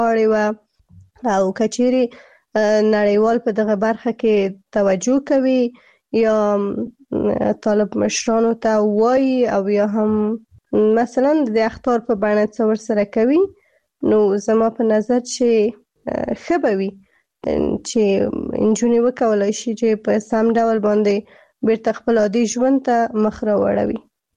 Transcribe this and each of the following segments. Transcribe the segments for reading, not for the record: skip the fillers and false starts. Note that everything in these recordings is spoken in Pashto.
اړ او کچيري نړیوال په دغه برخه کې توجه کوي یا طالب مشرانو ته وایي او یا هم مثلا د اخطار په بڼه څور سره کوي، نو زما په نظر چې خبوي چې انجونی وکولای شي چې په سم ډول باندې بیرته خپل عادي ژوند ته مخ راوړوي.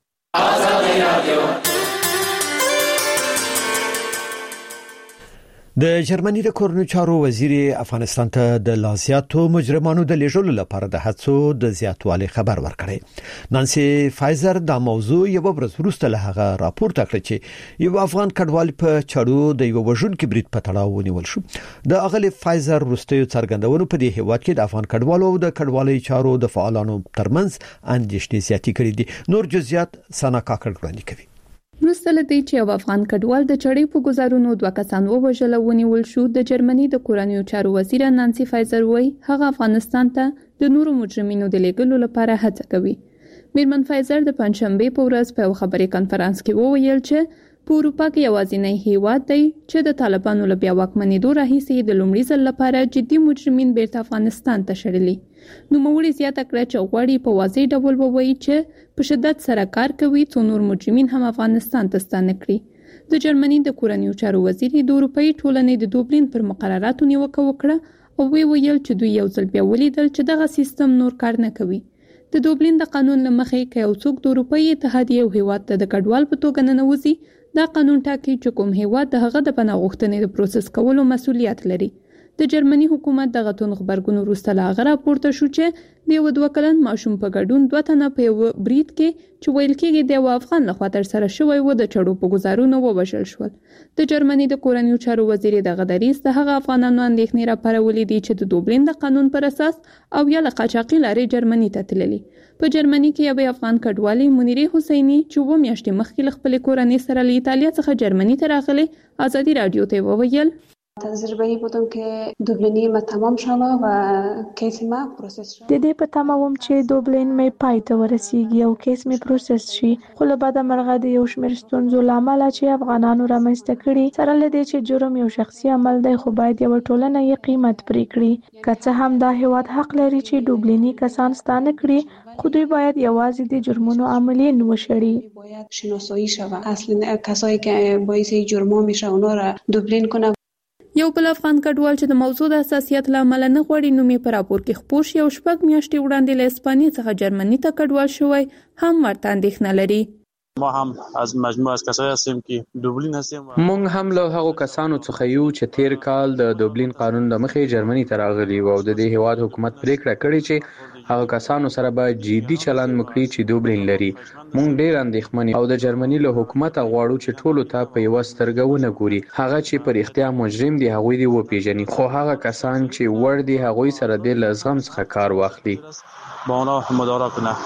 د جرمني د کورنیو چارو وزیر افغانستان ته د لاسیاتو مجرمانو د لیږلو لپاره د هڅو د زیاتوالي خبر ورکړی. نانسي فایزر دا موضوع یو ورځ وروسته له هغه راپورته کړ چې یو افغان کډوال په چړو د یو وژونکي برید په تړاو ونیول شو. د اغلی فایزر وروستیو څرګندونو په دې هیواد کې د افغان کډوالو او د کډوالۍ چارو د فعالانو ترمنځ اندېښنې زیاتې کړې دي. نور جزئیات سنا کاکړ وړاندې کوي. وروسته له دې چې یو افغان کډوال د چړې په گزارونو 2 کسان ووژل او ونیول شو، د جرمني د کورنیو چارو وزیر نانسي فایزر وایي هغه افغانستان ته د نورو مجرمینو د لیږلو لپاره هڅه کوي. میرمن فایزر د پنځشنبه په ورځ په خبري کانفرنس کې وویل چې په اروپا کې یوازینی هیواد دی چې د طالبانو له بیا واکمنېدو راهیسې د لومړي ځل لپاره جدي مجرمین بیرته افغانستان ته شړلي. نو موري زیاته کړه چې غواړي په واضح ډول ووایي چې په شدت سره کار کوي څو نور مجرمین هم افغانستان ته ستانه کړي. د جرمني د کورنیو چارو وزیر د اروپאי ټولنې د دوبلین پر مقرراتو نیوکه وکړه او ویل چې دوی یو ځل بیا ولیدل چې دغه سیستم نور کار نه کوي. د دوبلین د قانون لمخې کې یو څوک د اروپאי اتحادیې او هیواد ته د کډوال په توګه ننوځي، دا قانون ټاکي چې کوم هیواد د هغه د پناه غوښتنې د پروسس کولو مسؤلیت لري. د جرمني حکومت دغه تون خبرګون وروسته لا غره پورته شو چې د 2 کلن ماشوم په ګډون 2 تنه په برید کې چې ویل کېږي د افغان لخوا تر سره شوی و د چړو په گزارونو ووژل شول. د جرمني د کورنیو چارو وزیر دغه دریس د هغه افغانانو اندېښنې راپارولې دي چې د دوبلین د قانون پر اساس او یا له قاچاقي لارې جرمني ته تللي. په جرمني کې یو افغان کډوالي منیره حسیني چې و میاشتې مخکې خپل کورنۍ سره له ایتالیا څخه جرمني ته راغله آزادي رادیو ته وویل تجربه‌ای بودم که دوبلینی ما تمام شوه و کیس ما پروسس شد. د دې په تمه وم چې دوبلین مې پای ته ورسیږي او کیس مې پروسس شي، خو له بده مرغه د یو شمېر ستونزو له امله چې افغانانو رامنځته کړي سره له دې چې جرم یو شخصي عمل دی، خو باید یو ټولنه یې قیمت پرې کړي. که څه هم دا هیواد حق لري چې دوبلینی کسان ستانه کړي، خو دوی باید یوازې د جرمونو عاملین وشړي. باید شناسایی شوه اصلا کسایی که باعث جرم‌ها میشه اونا را دوبلین کنه. یو بل افغان کډوال چې د موضوع د حساسیت له امله نه غواړي نومې په راپور کې خپور شي او 6 میاشتې وړاندې له اسپانیې څخه جرمني ته کډوال شوی هم ورته اندېښنه لري. ما هم از مجموعه از کسایی هستیم که دوبلین هستیم. مونږ هم له هغو کسانو څخه یو چې تیر کال د دوبلین قانون د مخې جرمني ته راغلي او د دې هیواد حکومت پریکړه کړې چې هغه کسانو سره به جدي چلند وکړي چې دوبلین لري. مونږ ډېر اندېښمن او د جرمني له حکومت غواړو چې ټولو ته په یو سترګه ونه ګوري. هغه چې پر اختیار مجرم دي هغه دی وپیژني، خو هغه کسان چې ور دي هغه سره د لزغم څخه کار واخلي. با اونا مدارا کنه.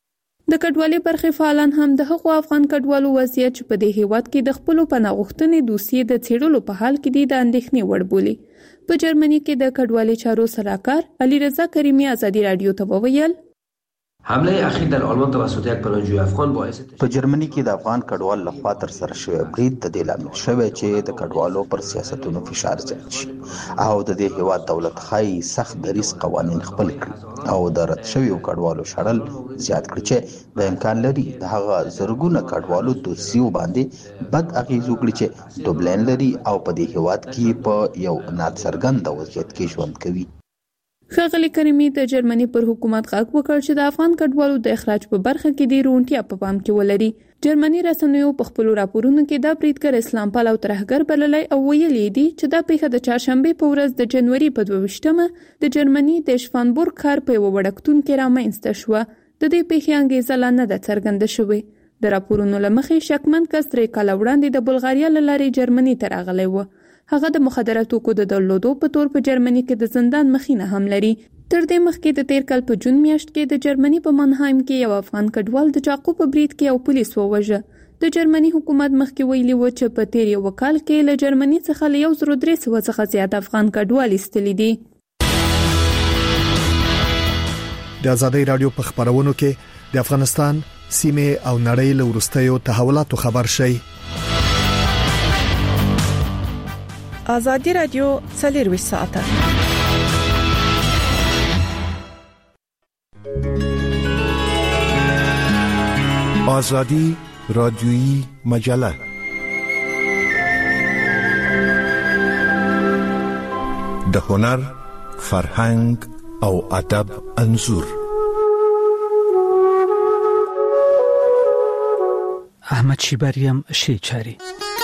د کډوالۍ برخې فعالان هم د هغو افغان کډوالو وضعیت چې په دې هیواد کې د خپلو پناه غوښتنې دوسیې د څېړلو په حال کې دي د اندېښنې وړ بولي. په جرمني کې د کډوالۍ چارو سلاکار علی رضا کریمی آزادی رادیو ته وویل حمله اخیر در آلمان توسط یک پناهجوی افغان باعث په جرمني کې د افغان کډوال لخوا تر سره شوی برید د دې لامل شوی چې د کډوالو پر سیاستونو فشار زیات شي او د دې هیواد دولت خای سخت دریس قوانین خپل کړي او د رد شویو کډوالو شړل زیات کړي چې د امکان لري د هغه زرګونه کډوالو دوسیو باندې بد اغیز وکړي چې دوبلین لري او په دې هیواد کې په یو ناڅرګند وضعیت کې ژوند کوي. ښاغلي کریمي د جرمني پر حکومت غږ وکړ چې د افغان کډوالو د اخراج په برخه کې د روڼتیا په پام کې ولري. جرمني رسنیو په خپلو راپورونو کې دا بریدګر اسلام پال او ترهګر بللی او ویلي دي چې دا پیښه د چهارشنبه په ورځ د جنوري په 22مه د جرمني د شفانبورګ ښار په یو وړکتون کې رامنځته شوه. د دې پیښې انګیزه لا نه ده څرګنده شوې. د راپورونو له مخې شکمن کس 3 کاله وړاندې د بلغاریا له لارې جرمني ته راغلی و. هغه د مخدره توکو د درلودو په تور په جرمني کې د زندان مخینه هم لري. تر دې مخکې د تیر کال په جون میاشت کې د جرمني په منهایم کې یو افغان کډوال د چاقو په برید کې یو پولیس ووژه. د جرمني حکومت مخکې ویلي و چې په تیر یو کال کې له جرمني څخه له 1300 څخه زیات افغان کډوال ایستلي دي. د آزادۍ رادیو په خبرونو کې د افغانستان سیمه او نړۍ له وروستیو تحولاتو خبر شي. ازادي رادیو 24 ساعته آزادی رادیویی مجله د هنر، فرهنګ او ادب انځور. احمد شیبریم شیچاری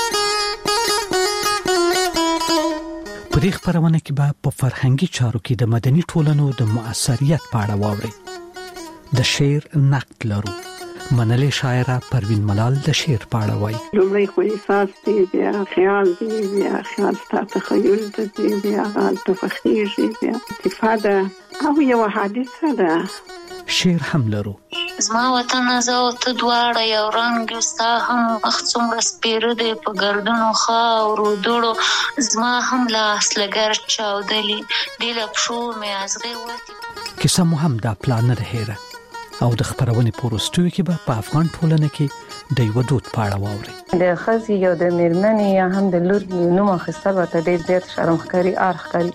په دې خبرونه کې به په فرهنګي چارو کې د مدني ټولنو د مؤثریت په اړه واوري. د شعر نقد لرو. منلې شاعره پروین ملال د شعر په اړه وایي. لومړی خو احساس دی، بیا خیال دی، بیا خیال ستاسو تخیل دی، بیا تفخیږي، بیا استفاده او یو حادثه ده. شعر هم لرو. زما وطن زو ته دواړه یو رنګ ستا هم مخ څومره سپیره دی په ګردونو خاورو دوړو زما هم لاس لګر چاودلی دی له پښو مې ازغې وتی. کیسه مو هم دا پلان نه هېره او د خبرونې پروستوي کې به په افغان ټولنه کې د یو دود پاړه واوري. د خزي یو د میرمنې یا هم د لور نوم اخیستل ورته ډېر زیات شرم ښکاري، ار ښکاري.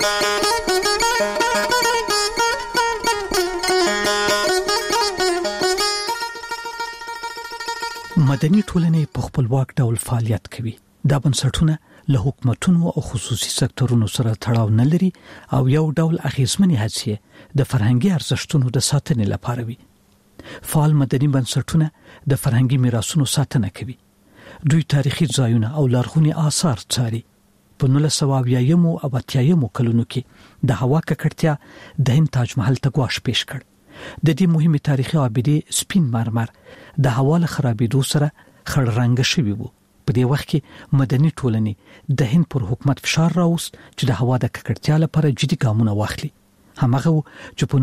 مدني ټولنې په خپلواک ډول فعالیت کوي. دا بنسټونه له حکومتونو او خصوصي سکتورونو سره تړاو نه لري او یو ډول اغیزمنې هڅې د فرهنګي ارزښتونو د ساتنې لپاره وي. فعال مدني بنسټونه د فرهنګي میراثونو ساتنه کوي. دوی تاریخي ځایونه او لرغوني آثار څاري. په 1980 او 80 کلونو کې د هوا ککړتیا د هند تاج محل ته ګواښ پیښ کړ. د دې مهمه تاریخي ابدي سپین مرمر د هوا له خرابېدو سره خړ رنګ شوی وو. په دې وخت کې مدني ټولنې د هند پر حکومت فشار راوست چې د هوا د ککړتیا لپاره جدي ګامونه واخلي. همغه چې په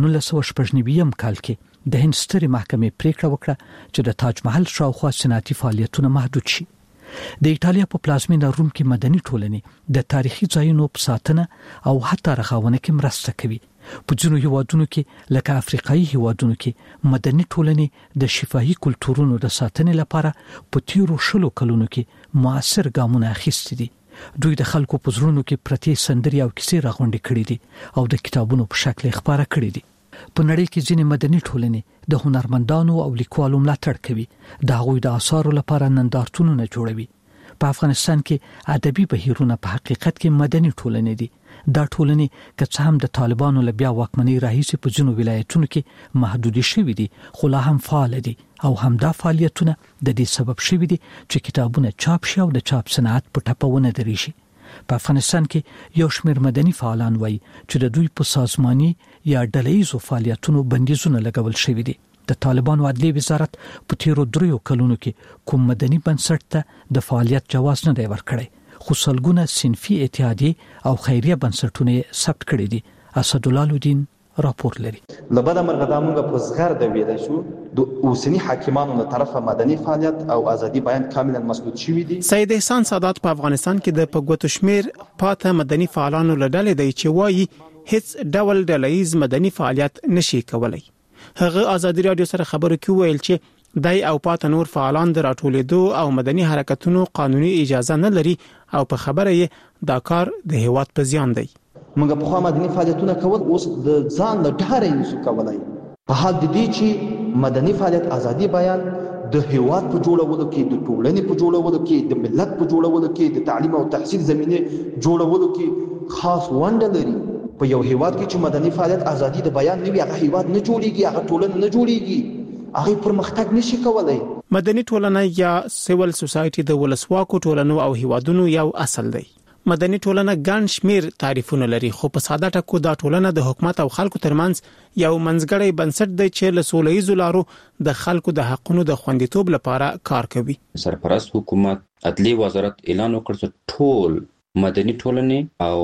1999 کال کې د هند سترې محکمې پریکړه وکړه چې د تاج محل شاوخوا صنعتي فعالیتونه محدود شي. د ایتالیا په پلازمینه روم کې مدني ټولنې د تاریخي ځایونو په ساتنه او حتی رغاونه کې مرسته کوي. په ځینو هیوادونو کې لکه افریقایي هیوادونو کې مدني ټولنې د شفاهي کلتورونو د ساتنې لپاره په تیرو 20 کلونو کې مؤثر ګامونه اخیستي دي. دوی د خلکو په زړونو کې پرتې سندري او کیسې راغونډې کړې دي او د کتابونو په شکل خبره کړې دي. په نړۍ کې ځینې مدني ټولنې د هنرمندانو او لیکوالو ملاتړ کوي. د هغوی د آثارو لپاره نندارتونونه جوړوي. په افغانستان کې ادبي بهیرونه په حقیقت کې مدني ټولنې دي. دا ټولنې که څه هم د طالبانو له بیا واکمنۍ راهیسې په ځینو ولایتونو کې محدودې شوې دي، خو لا هم فعال دي او همدا فعالیتونه د دې سبب شوي دي چې کتابونه چاپ شي او د چاپ صنعت په ټپونه درېږي. په افغانستان کې یو شمېر مدني فعالان وایي چې د دوی په سازماني یا ډلهییزو فعالیتونو بندیزونه لګول شوي دي. د طالبانو عدلیې وزارت په تیرو 3 کلونو کې کوم مدني بنسټ ته د فعالیت جواز نه دی ورکړی، خو سلګونه صنفي اتحادیې او خیریه بنسټونه ثبت کړي دي. اسدالله الدین راپور لري. لبدا مرغه موږ په زغر د ویل شو د اوسنی حاکمانو له طرفه مدني فعالیت او ازادي بیان کاملا مسدود شوی دي. سید احسان سادات په افغانستان کې د پګوتو شمیر پاته مدني فعالانو له ډلې دی چې وایي هیڅ ډول ډلهییز مدني فعالیت نشي کولای. هغه ازادي رادیو سره خبرو کې ویل چې دای او پاته نور فعالان د راټولېدو او مدني حرکتونو قانوني اجازه نه لري او په خبره یې دا کار د هیواد په زیان دی. موږ په خوا مدني فعالیتونه کول اوس د ځان له ډاره نشو کولای. په حال د دې چې مدني فعالیت ازادي بیان د هیواد په جوړولو کې، د ټولنې په جوړولو کې، د ملت په جوړولو کې، د تعلیم او تحصیل زمینه جوړولو کې خاص ونډه لري. په یو هیواد کې چې مدني فعالیت ازادي د بیان نه وي، هغه هیواد نه جوړیږي، هغه ټولنه نه جوړیږي، هغه پرمختګ نشي کولای. مدني ټولنه یا سیول سوسایټي د ولسواکو ټولنو او هیوادونو یو اصل دی. مدني ټولنه ګڼ شمیر تعریفونه لري، خو په ساده ټکو دا ټولنه د حکومت او خلکو ترمنځ یو منځګړی بنسټ دی چې له سوله‌ییزو لارو د خلکو د حقونو د خوندیتوب لپاره کار کوي. سرپرست حکومت عدلیه وزارت اعلان وکړ چې ټول مدني ټولنې او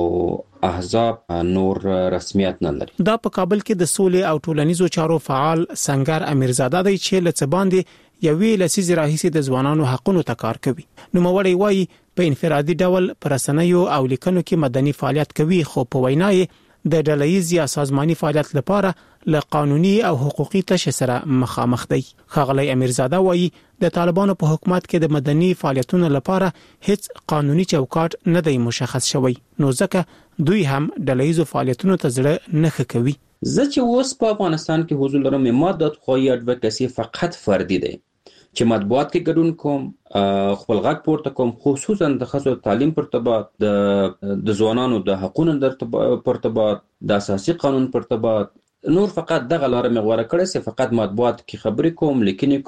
احزاب نور رسمیت نه لري. دا په کابل کې د سولې او ټولنیزو چارو فعال سنگر امیرزاده دی چې لڅ باندې یوې لسیزې راهیسې د ځوانانو حقونو ته کار کوي. نو موړی وایي په انفرادي ډول پر رسنیو او لیکنو کې مدني فعالیت کوي، خو په وینا یې د ډلهییز یا سازماني فعالیت لپاره له قانوني او حقوقي تشه سره مخامخ دی. ښاغلی امیرزاده وایي د طالبانو په حکومت کې د مدني فعالیتونو لپاره هیڅ قانوني چوکاټ نه دی مشخص شوی، نو ځکه دوی هم ډلهیزو فعالیتونو ته زړه نه ښه کوي. زه چې اوس په افغانستان کې حضور لرم، ما د خوایي اډوکاسي فقط فردي دی چې مطبوعات کې ګډون کوم، خپل غږ پورته کوم، خصوصا د ښځو تعلیم پر ارتباط، د ځوانانو د حقوقو پر ارتباط، د اساسي قانون پر ارتباط. نور فقط دغه لار مې غوړه کړې چې فقط مطبوعات کې خبرې کوم، لیکنې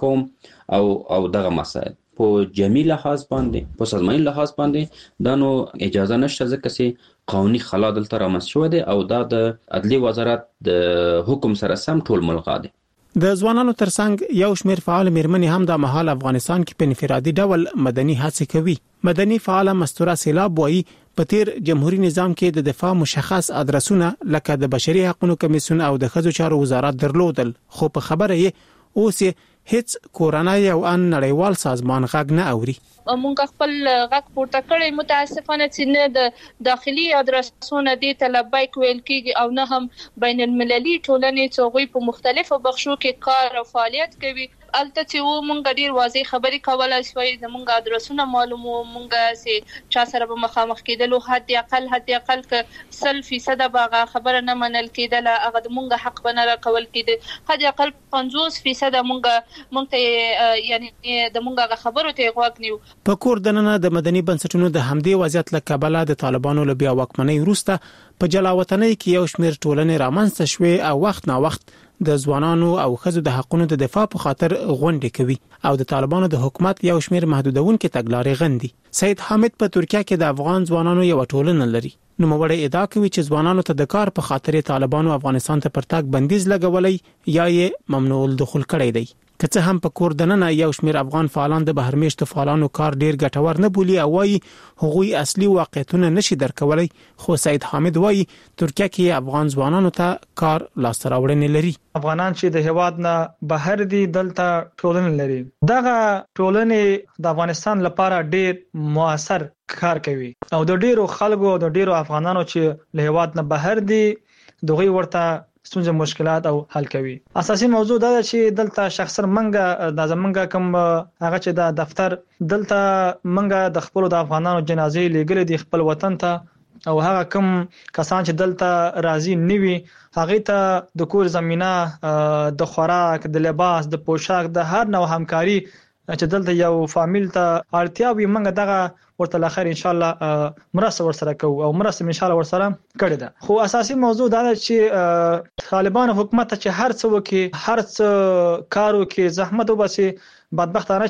کوم او دغه مسائل په جمعي لحاظ باندې، په سازماني لحاظ باندې دا نو اجازه نشته، ځکه چې قانوني خلا دلته رامنځته شوی دی او دا د عدلي وزارت د حکم سره سم ټول ملغا دی. د ځوانانو ترڅنګ یو شمېر فعال میرمنې هم د مهال افغانستان کې په انفرادي ډول مدني هڅې کوي. مدني فعاله مستوره سیلاب وایي په تیر جمهوریت نظام کې د دفاع مشخص ادرسونه لکه د بشري حقوقو کمیسیون او د ښځو چارو وزارت درلودل، خو په خبره یې اوس هیڅ کورنۍ او ان نړیوال سازمان غږ نه اوري. مونږ خپل غږ پورته کړی، متاسفانه چې نه د داخلي ادرسونه دي طلبایک ویل کیږي او نه هم بین المللي ټولنې چې غوي په مختلفو بخشو کې کار او فعالیت کوي. البته چې مونږ ډیر واضح خبرې کولای شوي، زمونږ ادرسونه معلومو، مونږ چې چا سره به مخامخ کېدلو حد اقل ک 100% باغه خبره نه منل کېدل، هغه د مونږ حق بنه راکول کېده، حد اقل 50% مونږ ته یعنی د مونږ خبرو ته غوږ نیو. په کور دننه د مدني بنسټونو د همدې وضعیت له کبله د طالبانو له بیا واکمنۍ وروسته په جلاوطنۍ کې یو شمېر ټولنې رامنځته شوې او وخت نا وخت د ځوانانو او ښځو د حقوقو د دفاع په خاطر غونډې کوي او د طالبانو د حکومت یو شمېر محدودونکو تګلارې غندي. سید حامد په ترکیه کې د افغان ځوانانو یو ټولنه لري. نو موږ ادعا کوي چې ځوانانو ته د کار په خاطر طالبانو افغانستان ته پرتګ بندیز لګولې یا یې ممنوع الدخول کړی دی. که څه هم په کور دننه یو شمېر افغان فعالان د بهرمیشتو فعالانو کار ډیر ګټور نه بولي او وايي هغوی اصلي واقعیتونه نشي درکولای، خو سید حامد وايي ترکیه کې افغان ځوانانو ته کار لاسته راوړنې لري. افغانان چې د هواد نه بهر دي دلته ټولنې لري، دغه ټولنې د افغانستان لپاره ډیر موثر کار کوي او د ډیرو خلکو او د ډیرو افغانانو چې له هواد نه بهر دي دغه ورته ستونزې مشکلات او حل کوي. اساسي موضوع دا ده چې دلته شخصا منګه د زمنګ کوم هغه چې د دفتر دلته منګه د خپل د افغانانو جنازې لګل دي خپل وطن ته او هغه کوم کسان چې دلته راضي نیوي هغه ته د کور زمينه د خوراک د لباس د پوشاک د هر نوع همکاري چې دلته یو فامیل ته اړتیا وي منګه دغه ورته اخر ان شاء الله مرسته ورسره کوو او مرسته ان شاء الله ورسره کړی ده. خو اساسي موضوع دا ده چې طالبان حکومت چې هر څه وکي، هر څه کارو کې زحمت وباسي، بدبختانه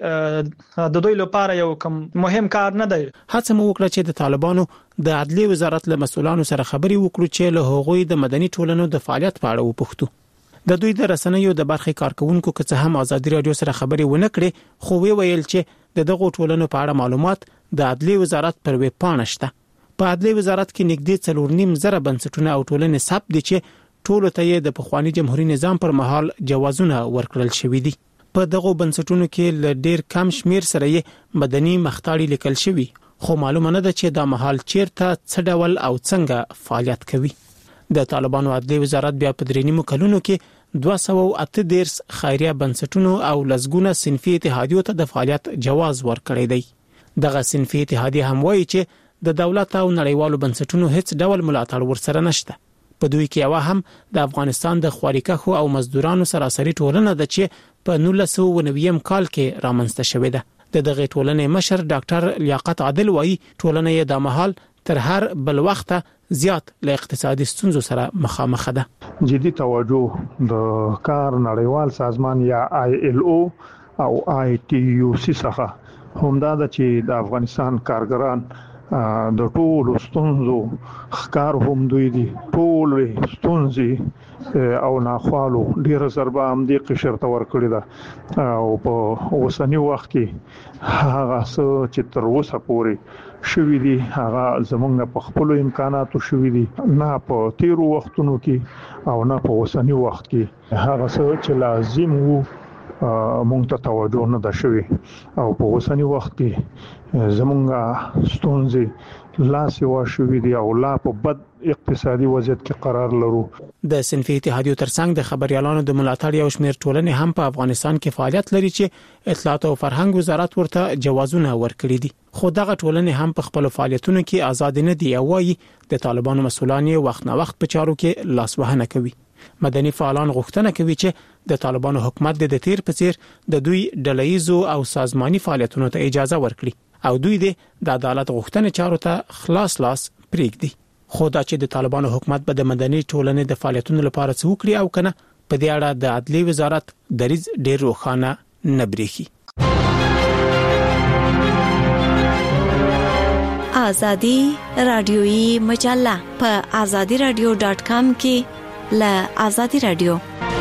چې د دوی لپاره یو کوم مهم کار نه دی. هڅه مو وکړه چې د طالبانو د عدلي وزارت له مسؤلانو سره خبري وکړو چې له هغوی د مدني ټولنو د فعالیت په اړه وپوښتو. د دوی د رسنیو د برخې کارکونکو که څه هم ازادي رادیو سره خبري ونه کړي، خو ویل چې دغه ټولنو په اړه معلومات د عدلي وزارت پر ویب پاڼه شته. په عدلي وزارت کې نږدې 4.5 زره بنسټونه او ټولنې ثبت دي چې ټولو ته د پخوانی جمهوریت نظام پر مهال جوازونه ورکړل شوې دي. په دغه بنسټونو کې ل ډیر کم شمیر سره یې مدني مختاړي لیکل شوی، خو معلومه نه ده چې دا مهال چیرته څه ډول او څنګه فعالیت کوي. د طالبانو عدلي وزارت بیا په درېنیمو کلونو کې 238 خیریه بنسټونو او لزګونه صنفي اتحادیو ته د فعالیت جواز ورکړی دی. دغه صنفي اتحادیه هم وایي چې د دولت او نړیوالو بنسټونو هیڅ ډول ملاتړ ورسره نشته. په دوی کې یو هم د افغانستان د خواریکښو او مزدورانو سراسري ټولنه ده چې په 1990 کال کې رامنځته شوې ده. د دغه ټولنې مشر ډاکټر لیاقت عادل وایي ټولنه یې د مهال تر هر بل وخت زیات له اقتصادي ستونزو سره مخامخ ده. جدي توجه د کار نړیوال سازمان یا ILO او ITUC څخه همدا د چې د افغانستان کارګران د ټولو ستونزو ښکار هم دوی دي، ټول ستونزې او ناخوالو ډیره ضربه هم دي قشر ته ورکړي ده او په اوسنی وخت کې هغه څه چې تر اوسه پورې شوي دي هغه زمونږ په خپل امکاناتو شوي دي، نه په تیرو وختونو کې او نه په اوسنی وخت کې هغه څه چې لازم وو مونږ ته توجه نه ده شوې او په اوسنی وخت کې زمونږ ستونزې لاس واشوي دی او لا په بد اقتصادي وضعیت کې قرار لرو. د صنفي اتحادیو ترڅنګ د خبريالانو د ملاتړ یو شمېر ټولنې هم په افغانستان کې فعالیت لري چې اطلاعات او فرهنګ وزارت ورته جوازونه ورکړي دي. خو دغه ټولنې هم په خپل فعالیتونو کې آزاد نه دي او وايي د طالبانو مسؤلان وخت نه وخت په چارو کې لاسوهنه کوي. مدني فعالان غوښتنه کوي چې د طالبانو حکومت د تیر په څیر د دوی ډله‌ایزو او سازماني فعالیتونو ته اجازه ورکړي او دوی د عدالت غوښتنې چارو ته خلاص لاس پریږدي. خو دا چې د طالبانو حکومت به د مدني ټولنې د فعالیتونو لپاره څه وکړي او کنه په دې اړه د عدلي وزارت دریځ ډېر روښانه نه بریښي. آزادی رادیویی مجله په azadiradio.com کې له آزادی رادیو.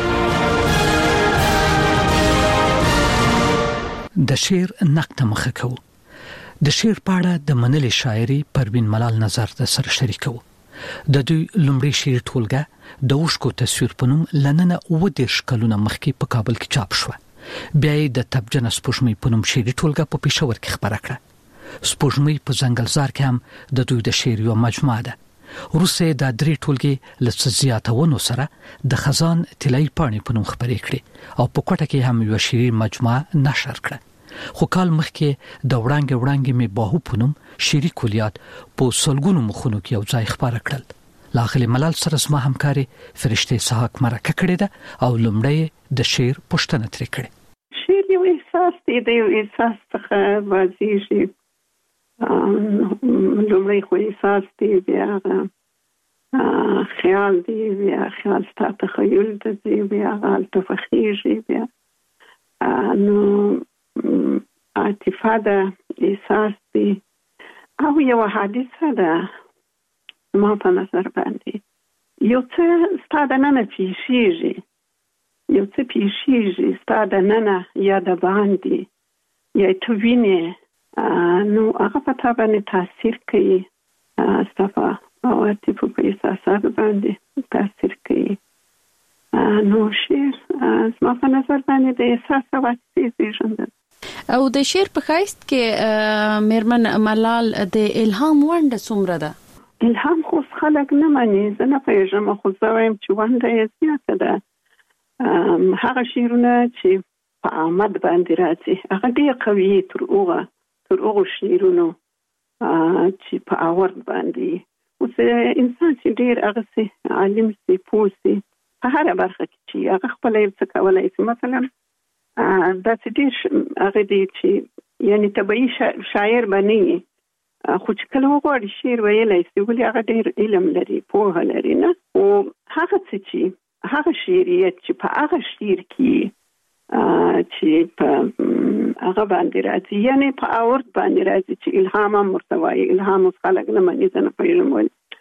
د شعر نقد مخه کوو. د شعر په اړه د منلې شاعري پروین ملال نظر د سره شریکو. د دوی لومړی شعر ټولګه د اوښکو تصویر په نوم لننه 20 کلونه مخکې په کابل کې چاپ شو. بیا یې د تبجن سپوږمۍ په نوم شعري ټولګه په پېښور کې خبره کړه. سپوږمۍ په ځنګلزار کې هم د دوی د شعر یو مجموعه ده. روسي د درې ټولګي لڅ زیاتونو سره د خزان طلای پاڼې په نوم خبرې کړې او په کوټه کې هم یو شعري مجموعه نشر کړه. خو کال مخکې د وړاندې می باهو پونم شری کولیات په سلګونو مخونو کې یو ځای خبره کړل. لاغلی ملال سره سم همکاري فرشته اسحاق مرکه کړې ده او لومړی د شعر پوښتنه ترې کړې. شعر یو احساس دی، د یو احساس څخه واضح لومړی خو احساس دی، بیا خیال دی، بیا خیال ستا تخیل دی، بیا غالت فخیږي، بیا نو عاطفه ده، احساس دی او یو حادثه ده. ما په نظر باندې یو څه ستا د ننه پیښیږي، یو څه پیښیږي ستا د ننه یا د باندې یا ته وینې، نو هغه په تا باندې تاثیر کوي، ستا په عواطفو په احساساتو باندې تاثیر کوي. نو شعر زما په نظر باندې د احساس او عاطفې زېږنده. او د شعر په ښایست کې میرمن ملال د الهام ونډه څومره ده؟ الهام خو خلک نه مني، زه نه پوهېږم، خو زه وایم چې ونډه یې زیاته ده. هغه شعرونه چې په آمد باندې راځي هغه ډېر قوي تر هغو شعرونو چې په آورد باندې. اوس انسان چې ډېر هغسې عالم سي، پوه سي په هره برخه کې چې هغه خپله یو څه کولی سي. مثلا داسې ډېر هغه دی چې یعنی طبیعي شاعر به نه وي، خو چې کله وغواړي شعر ویلی سي، ولې هغه ډېر علم لري، پوهه لري، نه. خو هغه څه چې هغه شعریت چې په هغه شعر کې چې په هغه باندې راځي، یعنی په آورد باندې راځي چې الهام هم ورته وایي. الهام اوس خلک نه مني، زه نه پوهېږم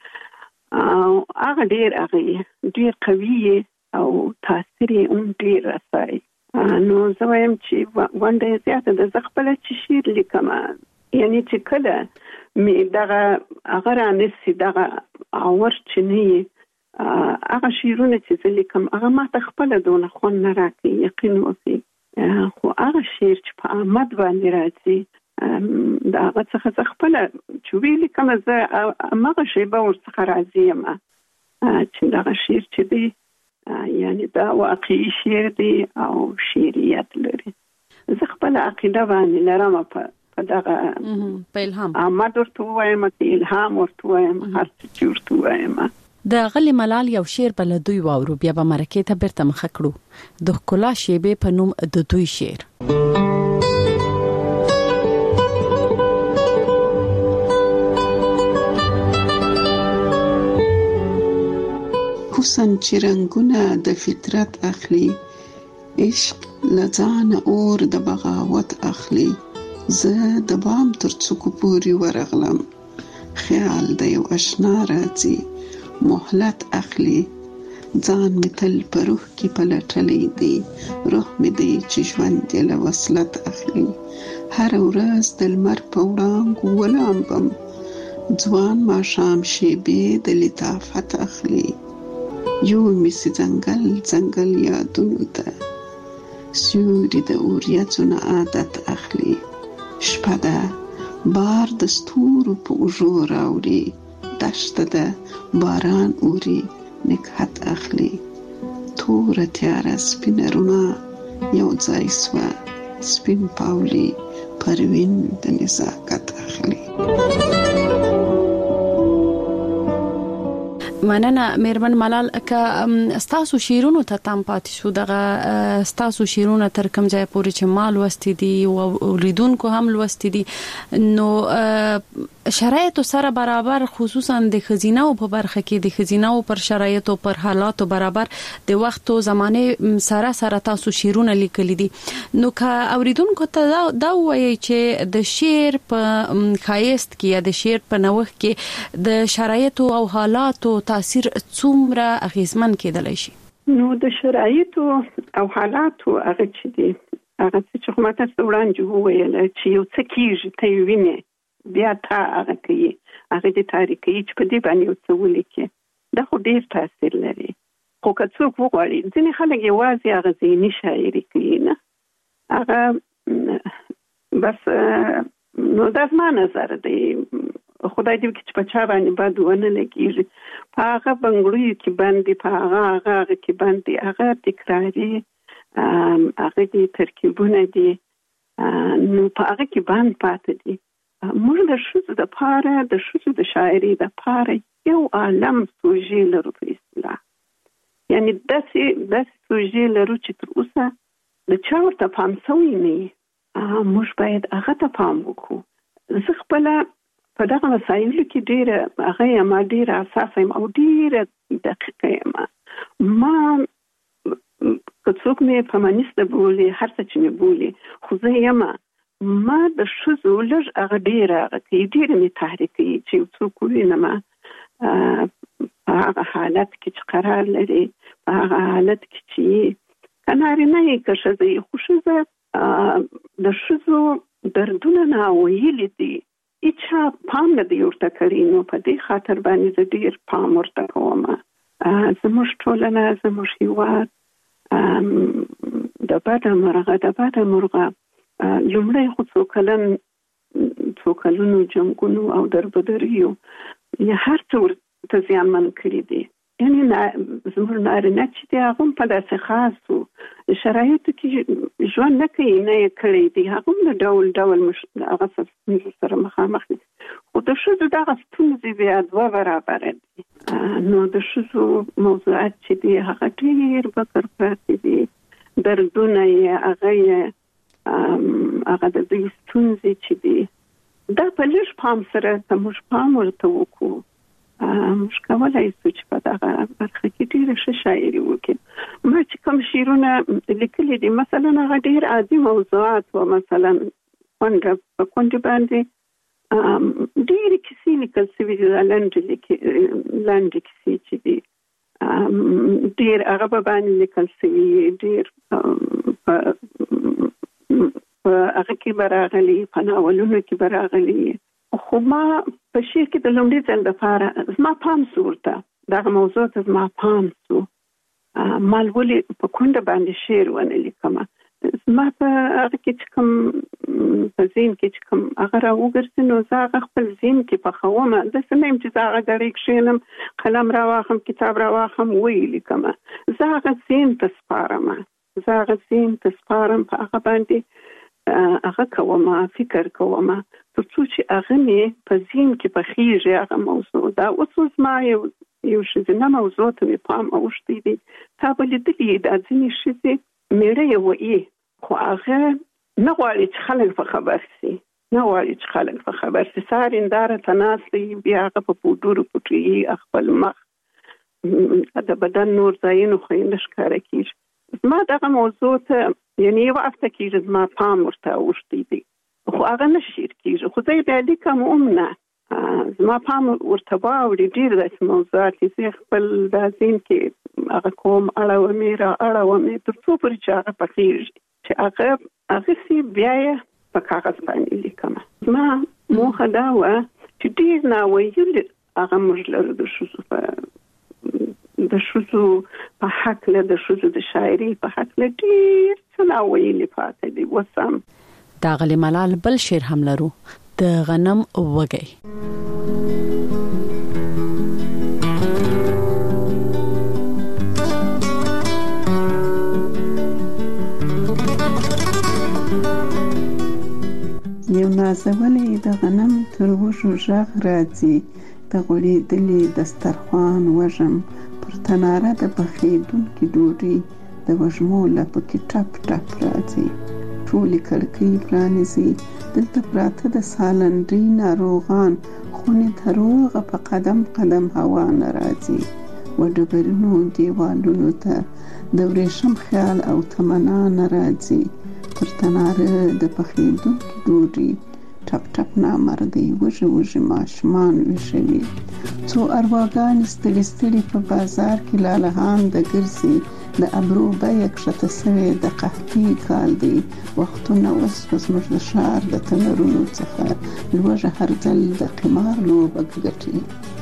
ولې. هغه ډېر قوي او تاثیر یې هم ډېر رسوي. نو زه وایم چې ونډه یې زیاته ده. زه خپله چې شعر لیکم، یعنی چې کله مې دغه هغه رانیسي، دغه آور چې نه وي، هغه شعرونه چې زه لیکم هغه ماته خپله دونه خوند نه راکوي، یقین وکړئ. خو هغه شعر چې په آمد باندې راځي د هغه څخه زه خپله چې ویې لیکم، زه همغه شیبه ورڅخه راضي یم چې دغه شعر چې دی یعنی دا واقعي شعر دی او شعریت لري. زه خپل عقیده باندې لرم په دغه په الهام آمد ورته وایم، الهام ورته وایم، هر څه چې ورته وایم. د غلی ملال یو شعر بل دوی واورو، بیا به مرکه ته بیرته مخ کړو. د ښکلا شیبې په نوم د دوی شعر. حسن چې رنگونه د فطرت اخلي، عشق لځان اور د بغاوت اخلي. زه د بام تر څوکو پورې ورغلم، خیال د یو آشنا راځي، مهلت اخلي. ځان می تل په روح کې پلټلی دی، روح می دی چې ژوند یې له وصلت اخلي. هر ورځ د لمر په وړانګو ولامبم، ځوان ماښام شیبې د لطافت اخلي. یو می سي ځنګل یادونو ته، سیوري د اوریځو نه عادت اخلي. شپه ده بار د ستورو په اوږو راوړي، دښته ده باران اوري نکهت اخلي. توره تیاره سپینه رڼا یو ځای سوه، سپین پاولي پروین د نزاکت اخلي. مننه میرمن ملال. که ستاسو شیرونو ته تام پاتې شو، دغه ستاسو شیرونه تر کوم ځای پورې چې مال وستې دي او اوریدونکو هم لوستې دي، نو شرایطو سره برابر، خصوصا د خزینه او په برخه کې د خزینه او پر شرایطو پر حالاتو برابر د وخت او زمانه سره تاسو شیرونه لیکلي دي، نو که اوریدونکو ته دا وایي چې د شعر په خایست کې یا د شعر په نوښت کې د شرایطو او حالاتو تاثیر څومره اغیزمن کېدلی شي؟ نو د شرایطو او حالاتو هغه چې دي، هغه چې کومه تاسو وړاندې وویل چې یو څه کېږي ته ویني بیا تا هغه کوي، هغه د تاریخي چې په دې باندې یو څه ولیکي، دا خو ډېر تاثیر لري. خو که څوک وغواړي، ځینې خلک یوازې هغه ذهني شاعري کوي، نه هغه بس. نو دا زما نظر دی، خدای دې وکړي چې په چا باندې بد ونه لګېږي. په هغه بنګړیو کې باندې، په هغه کې باندې هغه تکراري، هغه دې ترکیبونه دي، نو په هغه کې باندې پاتې دي. موږ د ښځو دپاره، د ښځو د شاعري دپاره یو عالم سوژې لرو په اصطلاح، یعنې داسې سوژې لرو چې تر اوسه د چا ورته پام شوی نه وي. موږ باید هغه ته پام وکړو. زه خپله په دغه مسایلو کې ډېره هغه یم، ډېره حساسه یم او ډېره دقیقه یم. ما که څوک مې فمینیسته بولي، هر څه چې مې بولي، خو زه یم ما د ښځو لږ هغه ډېره هغه کوي، ډېره مې تحریکوي چې یو څوک ووینم په هغه حالت کې چې قرار لري، په هغه حالت کې چې که نارینه یې که ښځه یې، خو ښځه د ښځو دردونه ناویلي دي، هیچا پام نه دی ورته کړی. نو په دې خاطر باندې زه ډېر پام ورته کوم. زموږ ټولنه، زموږ هېواد د بده مرغه لومړی خو څو کلونو جنګونو او دربدریو یا هر څه ورته زیانمن کړي دي. یعنې زموږ نارینه چې دی هغه هم په داسې خاصو شرایطو کې ژوند نه کوي، نه یې کړی دی، هغه هم د ډول هغه ستونزو سره مخامخ دي. خو د ښځو دغه ستونزې بیا دوه برابره دي. نو د ښځو موضوعات چې دي هغه ډېر بکر پاتې دي، دردونه یې هغه د دوی ستونزې چې دي، دا په لږ پام سره که موږ پام ورته وکړو، موږ کولی شو چې په دغه برخه کې ډېره ښه شاعري وکړو. ما چې کوم شعرونه لیکلي دي، مثلا هغه ډېر عادي موضوعات و، مثلا په کونډې باندې ډېرې کیسې لیکل شوي دي، لنډې کیسې چې دي ډېر هغه به باندې لیکل شوي، ډېر په هغه کې به راغلي، په ناولونو کې به راغلي. خو ما په شعر کې د لومړي ځل دپاره زما پام شو ورته، دغه موضوع ته زما پام شو. ما ولې په کونډه باندې شعر ونه لیکمه؟ زما په هغه کې چې کوم په ذهن کې چې کوم هغه راوګرځي، نو زه هغه خپل ذهن کې پخوم. داسې نه یم چې زه هغه ډېرې کښېنم، قلم راواخلم، کتاب راواخلم، ویې لیکمه. زه هغه ذهن ته سپارم، په هغه باندې هغه کوم، فکر کوم، تر څو چې هغه مې په ذهن کې پخېږي هغه موضوع. دا اوس ما یو ښځینه موضوع ته مې پام اوښتی دی. تا به لیدلي دا ځینې ښځې میړه یې وایي، خو هغه نه غواړي چې خلک په خبر شي، سهار هنداره ته ناست دی، بیا هغه په پوډرو پټوي خپل مخ، د بدن نور ځایونه خو یې نه ښکاره کېږي. زما دغه موضوع ته یعنې یوه هفته کېږي زما پام ورته اوښتی دی، خو هغه نه شعر کېږي. خو زه یې بیا لیکم هم نه، زما پام ورته واوړي. ډېر داسې موضوعات چې زه خپل دا ذهن کې هغه کوم، اړومې تر څو پورې چې هغه پخېږي، چې هغه سي بیا یې په کاغذ باندې لیکمه. زما موخه دا وه چې ډېر ناویلي هغه موږ لرو د ښځو په حقله، د ښځو د شاعري په حقله ډېر څه ناویلي پاتې دي. وسم د غلې ملال بل شعر هم لرو، د غنم وږی. یو نازولې د غنم تر وږو غږ راځي، د غوړېدلې دسترخوان وږم، پر تناره د پخېدونکې ډوډۍ د وږمو لپو کې ټپ ټپ راځي. ټولې کړکۍ پرانیزي، دلته پراته د سالنډۍ ناروغان، خونې ته روغه په قدم قدم هوا نه راځي. و ډبرینو دیوالونو ته د ورېښم خیال او تمنا نه راځي. پر تناره د پخېدونکې ډوډۍ ټپ ټپ نامردۍ وږي وږي ماشومان ویښوي. څو ارواګانې ستړي ستړي په بازار کې لالهانده ګرځي. د ابرو بیه کښته سوې د قحطۍ کال دی. وختونه وسوه زموږ د ښار د تنرونو څخه لوږه هر ځل د قمار لوبه ګټي.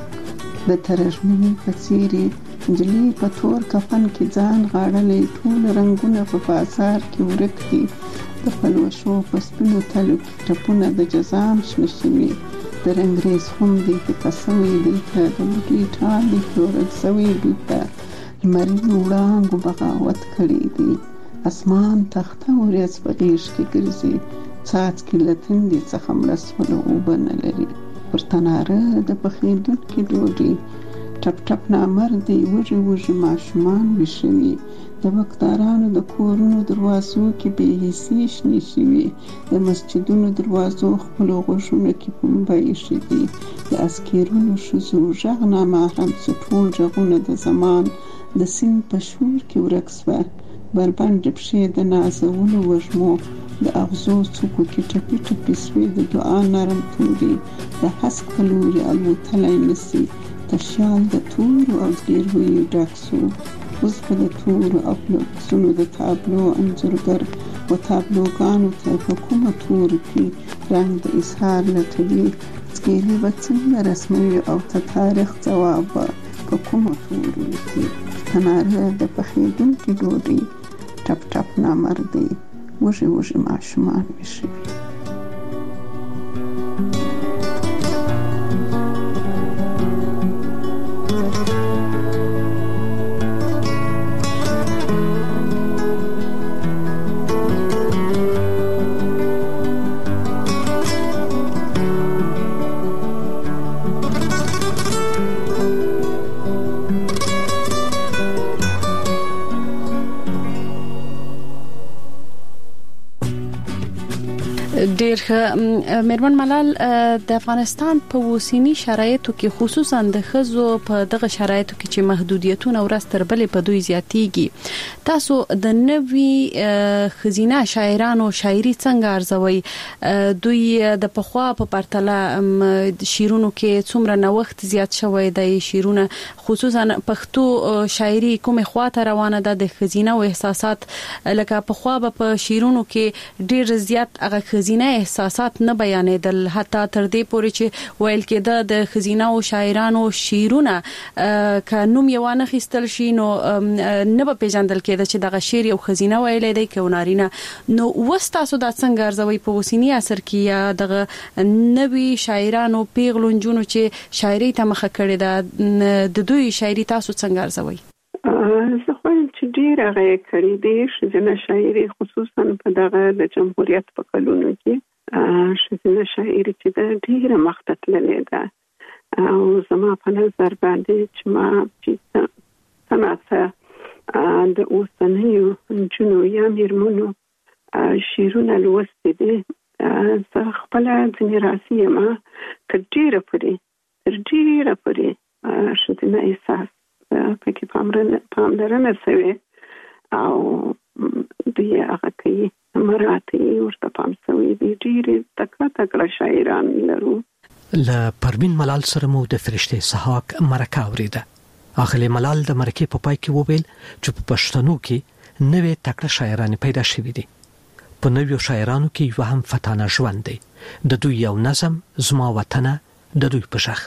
د ترږمۍ په څېرې نجلۍ په تور کفن کې ځان غاړلی، ټول رنګونه په بازار کې ورک دي. د پلوشو په سپینو تلو کې ټپونه د جزام شنه شوي. د رنګریز خم دی پیکه سوی دلته، د بوټي ټال دی ورک سوی دلته. لمرینو وړانګو بغاوت کړی دی. اسمان تخته ورځ په غیږ کې ګرځي. څاڅکي له تندې څخه مړه سوله اوبه نه لري. پر تناره د پخېدونکې ډوډۍ ټپ ټپ نامردۍ وږي وږي ماشومان ویښوي. د بکدارانو د کورونو دروازو کې بې حسۍ شنې شوي. د مسجدونو دروازو خپلو غوږونو کې پنبه ایښي دي. د اسکیرونو ښځو غږ نامحرم شو. ټول غږونه د زمان د سیند په شور کې ورک سوه. بربنډې پښې د نازولو وږمو د اغزو څوکو کې ټپي ټپي سوې. د دعا نرم توري د هسک په لوري الوتلی نسي. تشیال د تورو او زګیرویو ډک سو. اوس به د تورو او بکسونو د تابلو انځورګر و تابلوګانو ته په کومه تورو کې رنګ د اظهار لټوي. څګیلې به څنګه رسموي او ته تاریخ ځواب به په کومه تورو لیکي. تناره د پخېدونکې ډوډۍ ټپ ټپ نامردۍ وږي وږي ماشومان ویښوي. ډېر مېرمن ملال، د افغانستان په اوسنی شرایطو کې خصوصا د ښځو په دغه شرایطو کې چې محدودیتونه ورځ تر بلې په دوی زیاتېږي، تاسو د نوي ښځینه شاعرانو شاعري څنګه ارزوي؟ دوی د پخوا په پرتله شعرونو کې څومره نوښت زیات شوی دی؟ شعرونه خصوصا پښتو شاعري کومه خواته روانه ده؟ د ښځینه احساسات لکه پخوا په شعرونو کې ډېر زیات هغه ښځینه احساسات نه بیانېدل، حتی تر دې پورې چې ویل کېده د ښځینه او شاعرانو شعرونه که نوم یې وانه خیستل شي نو نه به پیژندل کېده چې دغه شعر یو ښځینه ویلی دی که نارینه. نو اوس تاسو دا څنګه ارزوي په اوسني عصر کې یا دغه نوي شاعرانو پیغلو نجونو چې شاعري ته مخه کړې ده د دوی شاعري تاسو څنګه ارزوي؟ زه خوایم چې ډېر هغه یې کړي دي ښځینه شاعري، خصوصا په دغه د جمهوریت په کلونو کې ښځینه شاعري چې ده ډېره مخته تللې ده. او زما په نظر باندې چې ما چې څه د اوسنیو نجونو یا مېرمنو شعرونه لوستي دي، زه خپله ځینې راسي یم تر ډېره پورې ښځینه احساس پکې پاملرنه شوې او دوی هغه کوي مراتې ورته پام شوی دي. ډېرې تکړه شاعران لرو. له پروین ملال سره مو د فرشته سحاق مرکه اوریده. اخلي ملال د مرکه په پای کې وویل چې په پښتنو کې نوې تکړه شاعران پیدا شوي دي. په نویو شاعرانو کې یو هم فتانه ژوند دی. د دوی یو نظم زما وطنه د دوی په شخ.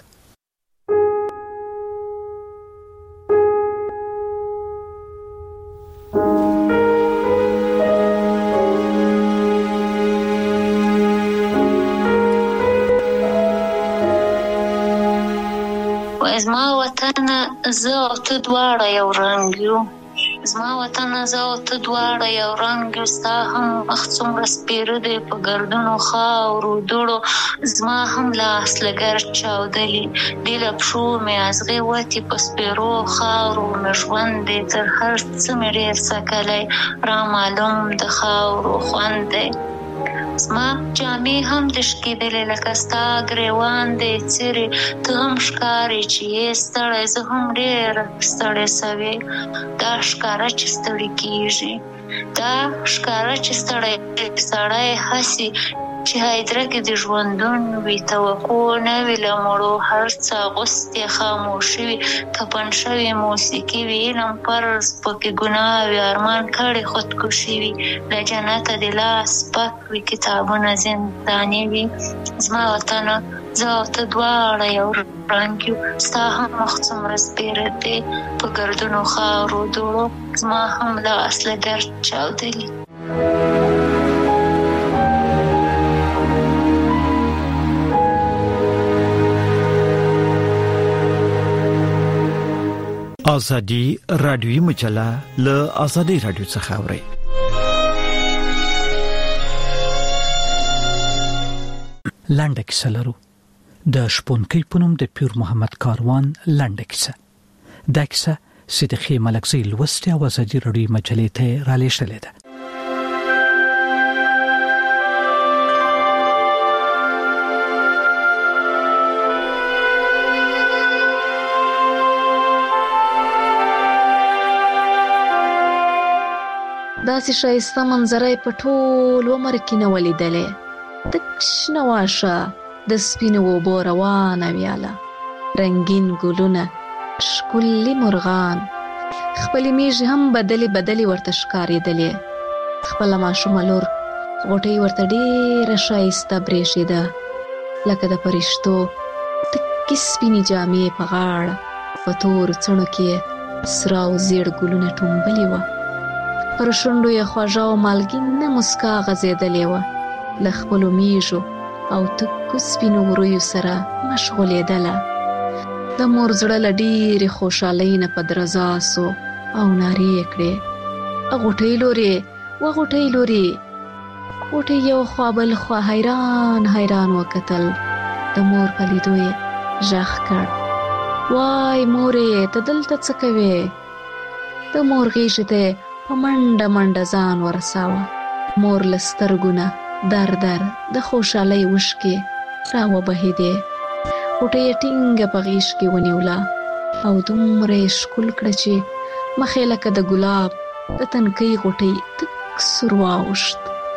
زما وطن زه او ته دواړه یو رنګ یو، زما وطن زه او ته دواړه یو رنګ یو، ستا هم مخ څومره سپېره دی په ګردونو خاورو دوړو، زما هم لاس لګر چاودلي دې له پښو مې ازغې وتې په سپېرو خاورو، مې ژوند دی تر هر څه مې ډېر څکلی رامعلوم د خاورو خوند دی، زما جامې هم د شکېدلې لکه ستا ګریوان دی څیرې، ته هم ښکارې چې یې ستړی، زه هم ډېره ستړې سوې، دا ښکاره چې ستړي کېږي، دا ښکاره چې سړی هسې چې هایدره کې د ژوندون وي، توقع نه وي له مړو، هر څه اغوستې خاموشي وي، کفن شوې موسیقي وي، علم فرض پکې ګناه وي، ارمان کړې خودکشي وي، له جنته د لاس پک وي، کتابونه زنداني وي، زما وطنه زه او ته دواړه یو رنګ یو، ستا هم مخ څومره سپېره دی په ګردونو خاورو دوړو، زما هم لاس له درد چاودلي. ازادي رادیوي مجله له ازادي رادیو څخه اوري. لنډه کیسه لرو د شپونکي پونم د پیر محمد کاروان لنډه کیسه. دا کیسه صدیقې ملکزی لوستي او ازادي رادیوي مجلې ته را لېږلې ده. داسې ښایسته منظره یې په ټول عمر کې نه ولیدلې، تک شنه واښه د سپینو اوبو روانه ویاله، رنګین ګلونه، ښکلي مرغان، خپلې میږې هم بدلې ورته ښکارېدلې، خپله ماشومه لور غوټۍ ورته ډېره ښایسته برېښېده، لکه د فرشتو تکې سپینې جامې په غاړه، په تورو څڼو کې سره او زیړ ګلونه ټومبلې وه، پر شونډو یې خوږه او مالګینه مسکا غځېدلې وه، له خپلو میږو او تکو سپینو ورویو سره مشغولېدله. د مور زړه له ډېرې خوشحالۍ نه په درزا سو او نارې یې کړې: غوټۍ لورې، غوټۍ لورې! غوټۍ یو خوا بل خوا حیران وکتل، د مور په لیدو یې غږ کړ: وای مورې، ته دلته څه کوې؟ د مور غېږې ته په منډه ځان ورساوه، مور له سترګو نه در د خوشحالۍ اوښکې راوبهېدې، غوټۍ یې ټینګه په غېږ کې ونیوله او دومره یې ښکل کړه چې مخ یې لکه د ګلاب د تنکۍ غوټۍ تک سور واوښت.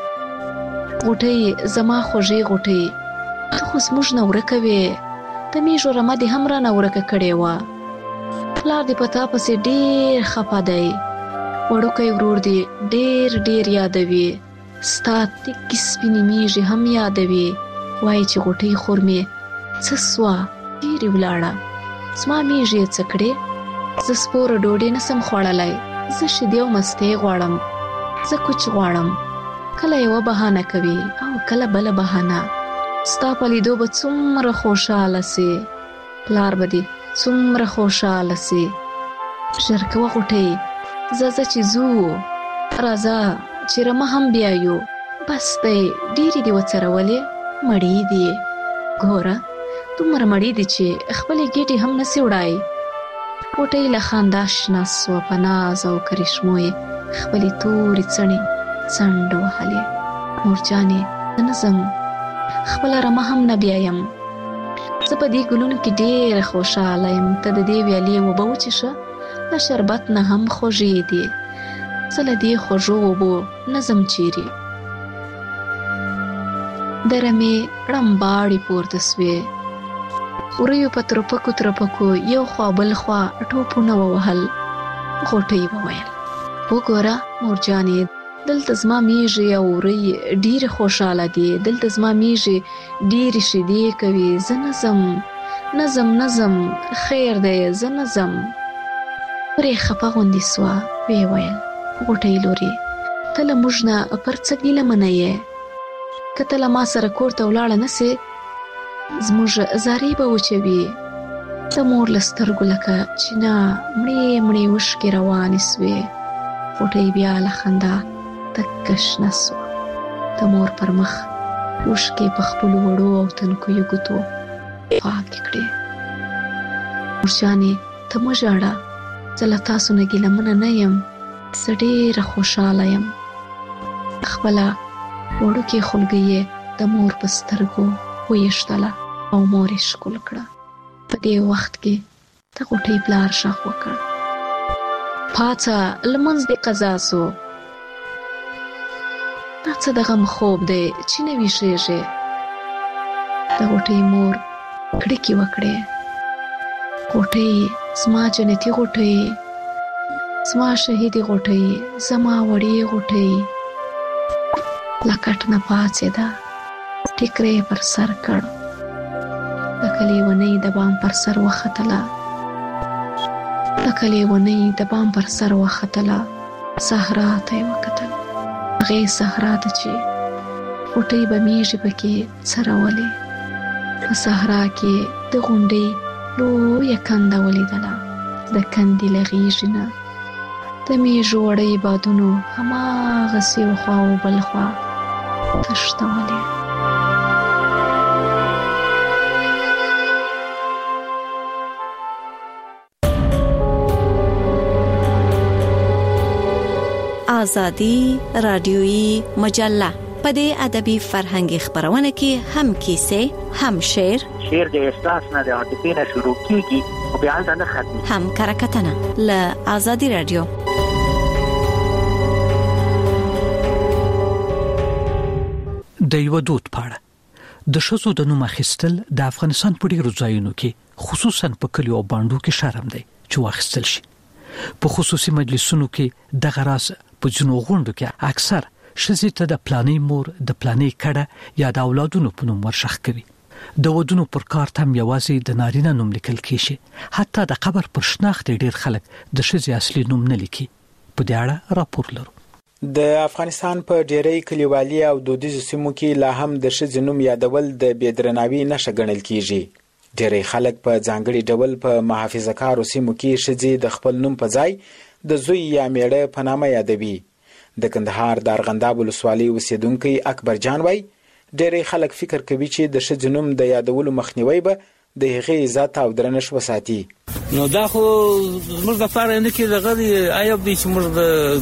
غوټۍ زما خوږې غوټۍ، ته خو زموږ نه ورکه وې، د میږو رمه دې هم رانه ورکه کړې وه، پلار دې په تا پسې ډېر خفه دی، وړوکی ورور دې ډېر یادوي، ستا تکې سپینې میږې هم یادوي، وایي چې غوټۍ خور مې څه سوه، چیرې ولاړه؟ زما میږې یې څه کړې؟ زه سپوره ډوډۍ نسم خوړلی، زه شیدې او مستې غواړم، زه کوچ غواړم. کله یوه بهانه کوي او کله بله بهانه، ستا په لیدو به څومره خوشحاله سي، پلار به دې څومره خوشحاله سي. ژر کوه غوټۍ، ځه چې ځو، راځه چې رمه هم بیایو، بس دی، ډېرې دې وڅرولې، مړې دي، ګوره دومره مړې دي چې خپلې ګېټې هم نسي وړای. غوټۍ له خندا شنه سوه، په ناز او کرشمو یې خپلې تورې څڼې څنډ وهلې. مورجانې، زه نه ځم، خپله رمه هم نه بیایم، زه په دې ګلونو کې ډېره خوشحاله یم، ته د دې ویالې اوبه وڅښه، له شربت نه هم خوږې دي، زه له دې خوږو اوبو نه ځم چیرې. د رمې ړمباړې پورته سوې، وریو په ترپکو یو خوا بل خوا ټوپونه ووهل. غوټۍ وویل: وګوره مورجانې، دلته زما میږې او وری ډېرې خوشحاله دي، دلته زما میږې ډېرې شیدې کوي، زه نه ځم، خیر دی، زه نه ځم. پرې خفه غوندې سوه، ویې ویل: غوټۍ لورې، ته له موږ نه پر څه ګیله منه یې؟ که ته له ما سره کور ته ولاړه نه سې، زموږ زارۍ به وچوي. د مور له سترګو لکه چینه مړې مړې اوښکې روانې سوې. غوټۍ بیا له خندا تکه شنه سوه. د مور پر مخ اوښکې په خپلو وړو او تنکیو ګوتو پاکې کړې. مورجانې ته مه ژاړه، زه له تاسو نه ګیلمنه نه یم، زه ډېره خوشحاله یم. خپله وړوکې خولګۍ یې د مور په سترګو ویشتله او مور یې ښکل کړه. په دې وخت کې د غوټۍ پلار غږ وکړ: پاڅه، لمونځ دې قضا سو. دا څه د غم خوب دی چې نه ویښېږې؟ د غوټۍ مور کړکې وکړې: غوټۍ، زما جنتي غوټۍ، زما شهیدي غوټۍ، زما وړې غوټۍ. له کټ نه پاڅېده، ټیکری پر سر کړ، لکه لیونۍ د بام پر سر وختله. صحرا ته یې وکتل. هغې صحرا ته چې غوټۍ به میږي پکې څرولې. په صحرا کې د غونډۍ لویه کنده ولیدله. د کندې له غېږې نه د میږو وړۍ بادونو هماغسې یو خوا او بل خوا تښتولې. آزادی رادیویی مجله په دې ادبي فرهنګي خبرونه کې هم کیسې، هم شعر د احساس نه د عاطفې نه شروع کیږي او بیا نه ختمي، هم کرکټنه له آزادی رادیو. د یو دود پاړه د شذو د نوم اخیستل د افغانستان په ډیرو ځایونو کې خصوصا په کلیو او باندو کې شرم دی چې واخیستل شي. په خصوصي مجلسونو کې د غراس په جنو غونډو کې اکثر شذې ته د پلانې مور، د پلانې کډه یا د اولادونو په نوم ورشخ کوي. د ودونو پر کارت هم یوازې د نارینه نوم لیکل کیږي. حتی د قبر پر شناخت ډیر خلک د شذې اصلي نوم نه لیکي. په دې اړه راپور لرو. د افغانستان په ډیری کلیوالي او دودیزو سیمو کې لا هم د شذې نوم یادول د بېدرناوي نښه ګڼل کیږي. ډیری خلک په ځانګړي ډول په محافظه‌کارو سیمو کې شذې د خپل نوم په ځای د زوی یا میړه په نامه یادوي. د کندهار د ارغنداب ولسوالۍ اوسیدونکي اکبر جان وای ډیری خلک فکر کوي چې د شذې نوم د یادولو مخنیوي به د هغې عزت او درنښت وساتي. نو دا خو موږ د پاره نه کې دغه عیب دی چې موږ د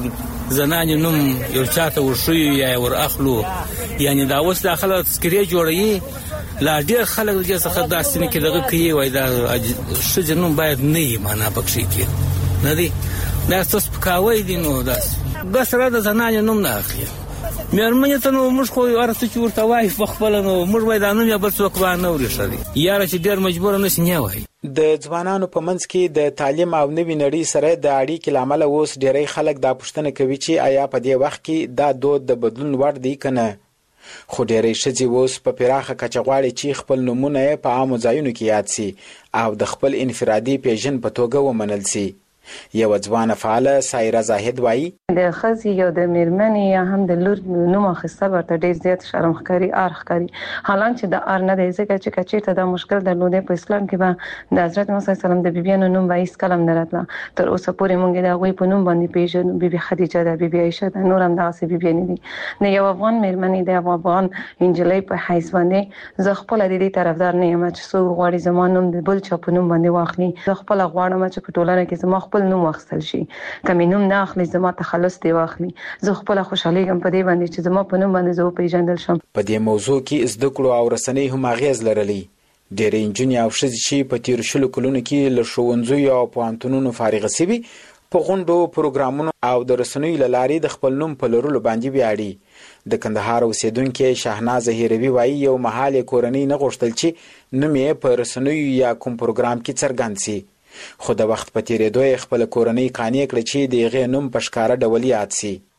زنانې نوم یو چاته ورشو یا ور اخلو. یعنی دا اوس داخله تذکرې جوړوي، لا ډیر خلک د څخه داسې نه کې دغه کوي وای دا شذې نوم باید نه یې معنا پکې کې نه دی. دا څه پکاوي دي. نو داس بس را د زنانې نوم نه اخلي. مېرمنې ته نو موږ خو ورته چې ورته وای خپل نو موږ وای دا نوم یا بل څوک باندې ورشي یاره چې ډیر مجبور نه سنیا وای. د ځوانانو په منځ کې د تعلیم او نوې نړۍ سره د اړیکې لامل اوس ډیری خلک دا پوښتنه کوي چې آیا په دې وخت کې دا دود د بدلون وړ دی کنه. خو ډیری ښځې اوس په پراخه کچه غواړي چې خپل نومونه په عامو ځایونو کې یاد سي او د خپل انفرادي پیژن په توګه ومنل سي. یو ځوانه فعاله سایره زاهد وایي د ښځې یا د میرمنې یا هم د لور نوم اخیستل ورته ډېر زیات شرم ښکاري، ار ښکاري. حالانکه چې د ار نه دی، ځکه چې کچېرته دا مشکل درلودی په اسلام کې به د حضرت محمد صلی الله علیه وسلم د بیبیانو نوم به هیڅ کله نه راتله. تر اوسه پورې موږ د هغوی په نوم باندې پیژنو. بیبي خدیجه ده، بیبي عایشه ده، نور هم دغسې بیبیانې دي. د یو افغان میرمنې د افغان نجلۍ په حیث باندې زه خپله د دې طرفدار نه یم چې څوک غواړي زما نوم د بل چا په نوم باندې واخلي. زه خپله غواړم چې په ټولنه کې زما خپل نوم واخیستل شي. کمې نوم نه اخلي، زما تخلص دی واخلي. زه خپله خوشحالیږم په دې باندې چې زما په نوم باندې زه وپېژندل شم. په دې موضوع کې زده کړو او رسنۍ هم اغېز لرلی. ډېرې نجونې او ښځې چې په تېرو شلو کلونو کې له ښوونځیو او پوهنتونونو فارغه شوي په غونډو، پروګرامونو او د رسنیو له لارې د خپل نوم په لرلو باندې ویاړي. د کندهار اوسیدونکې شهناز هیروي وایي یو مهال یې کورنۍ نه غوښتل چې نوم یې په رسنیو یا کوم پروګرام کې څرګند سي. خو د وخت په تیریدو یې خپله کورنۍ قانع کړه چې د هغې نوم په ښکاره ډول یاد سي.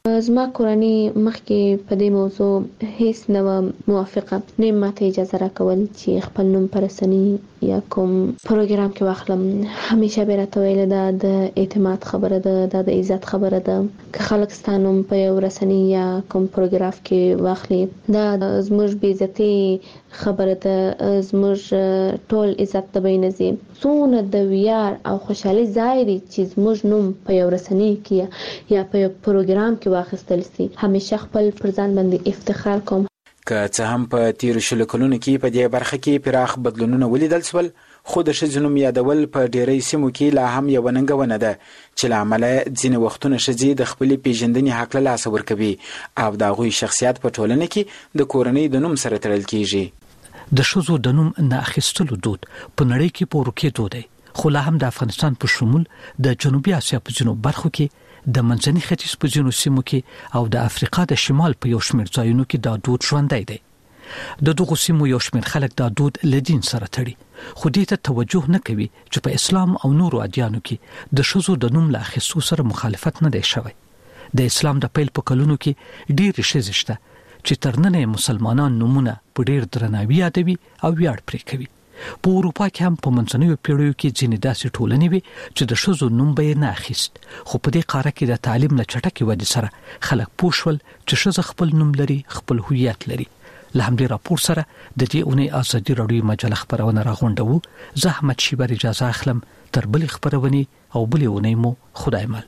زما کورنۍ مخکې په دې موضوع هیڅ نه موافقه نه ماته اجازه راکول چې خپل نوم پر رسنۍ یا کوم پروګرام کې واخلم. همیشه به راته ویل دا د اعتماد خبره ده، دا د عزت خبره ده. که خلک ستانم په یو رسنۍ یا کوم پروګرام کې واخلي دا زموږ بې عزتي خبره ده، زموږ ټول عزت د بینځي. څونه د ویار او خوشحالي ځای دی چې زموږ نوم په یو رسنۍ کې یا په یو پروګرام کې واخیستل سي. همیشه خپل پر ځان باندې افتخار کوم. که څه هم په تیر شلو کلونو کې په دې برخه کې پراخ بدلونونه ولیدل شول، خو د ښځو نوم یادول په ډیری سیمو کې لا هم یوه ننګونه ده چې له امله ځینې وختونه ښځې د خپلې پیژندنې حق له لاسه ورکوي او د هغوی شخصیت په ټولنه کې د کورنۍ د نوم سره تړل کیږي. د ښځو د نوم نه اخیستلو دود په نړۍ کې په ورکېدو دی، خو لا هم د افغانستان په شمول د جنوبي اسیا په ځینو برخو کې، د منځني ختیځ په ځینو سیمو کې او د افریقا د شمال په یو شمېر ځایونو کې دا دود ژوندی دی. د دغو سیمو یو شمېر خلک دا دود له دین سره تړي، خو دې ته توجه نه کوي چې په اسلام او نورو ادیانو کې د ښځو د نوم له اخیستو سره مخالفت نه دی شوی. د اسلام د پیل په کلونو کې ډېرې ښځې شته چې تر ننه مسلمانان نومونه په ډېر درناوي یادوي او ویاړ پرې کوي. په اروپا کې هم په منځنیو پیړیو کې ځینې داسې ټولنې وي چې د ښځو نوم به یې نه اخیست، خو په دې قاره کې د تعلیم له چټکې ودې سره خلک پوه شول چې ښځه خپل نوم لري، خپل هویت لري. له همدې راپور سره د دې اونۍ ازادي راډیو مجله خپرونه راغونډوو. زه احمد شیبر اجازه اخلم تر بلې خپرونې او بلې اونۍ مو خدای مل.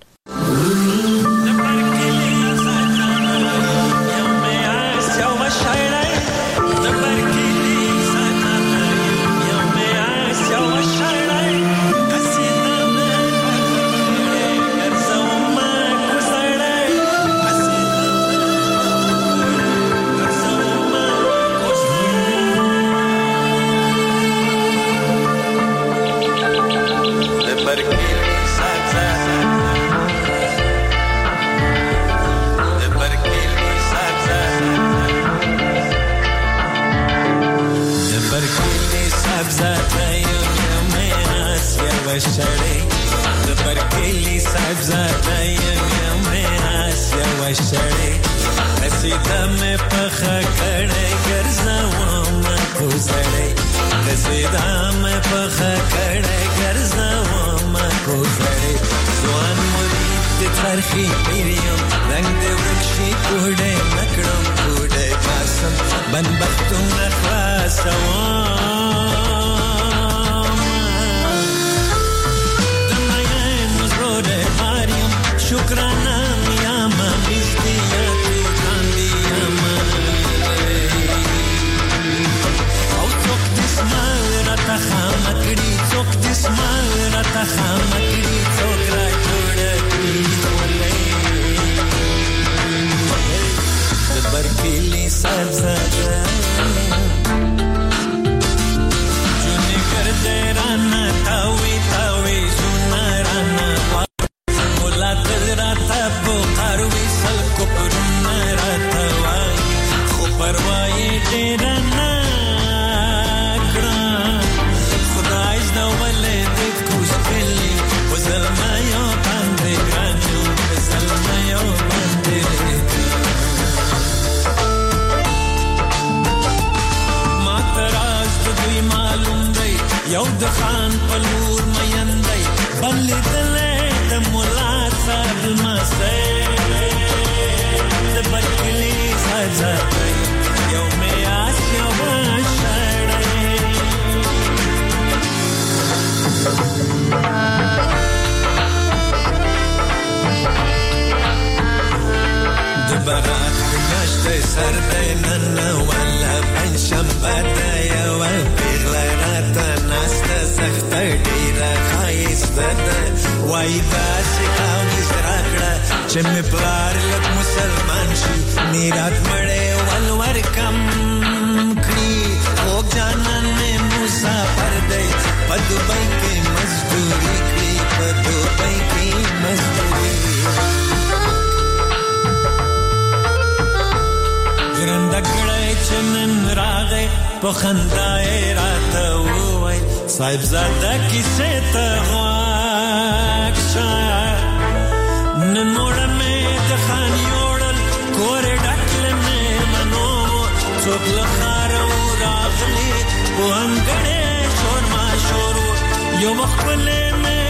صاحب زاده کیسه ته غواک شه نن موړه مې د خان یو یو مخبل نه